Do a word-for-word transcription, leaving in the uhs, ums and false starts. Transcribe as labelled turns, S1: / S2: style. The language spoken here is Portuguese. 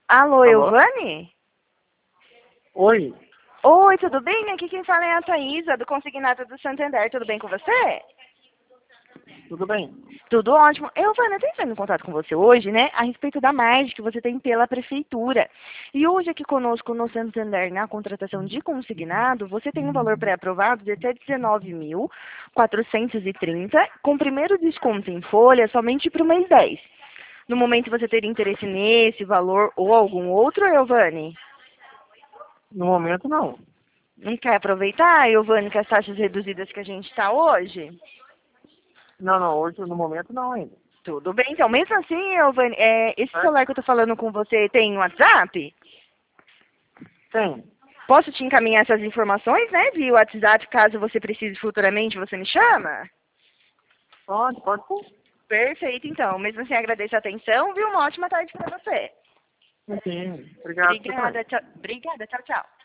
S1: Alô,
S2: Alô?
S1: Elvane?
S2: Oi,
S1: Oi, tudo bem? Aqui quem fala é a Thaísa, do Consignado do Santander. Tudo bem com você?
S2: tudo bem?
S1: Tudo ótimo. Elvane, eu estou entrando em contato com você hoje, né, a respeito da margem que você tem pela Prefeitura. E hoje aqui conosco no Santander, na contratação de consignado, você tem um valor pré-aprovado de até dezenove mil quatrocentos e trinta, com primeiro desconto em folha somente para o mês dez. No momento você teria interesse nesse valor ou algum outro, Elvane?
S2: No momento, não.
S1: Não quer aproveitar, Giovanni, que as taxas reduzidas que a gente está hoje?
S2: Não, não, hoje, no momento, não ainda.
S1: Tudo bem, então, mesmo assim, Giovanni, é, esse
S2: Certo?
S1: celular que eu estou falando com você tem WhatsApp?
S2: Tem.
S1: Posso te encaminhar essas informações, né, via WhatsApp, caso você precise futuramente, você me chama?
S2: Pode, pode sim.
S1: Perfeito, então. Mesmo assim, agradeço a atenção, viu? Uma ótima tarde para você.
S2: Sim, obrigado, você também.
S1: Obrigada, tchau. Obrigada, tchau, tchau.